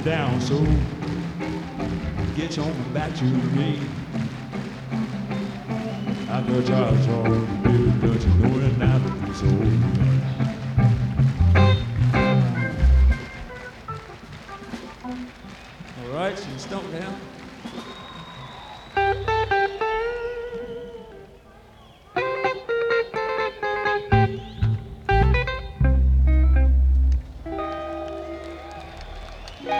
down, so get on back to me. I got charge all the baby, but you know it now that it's over. All right, so you stomp down.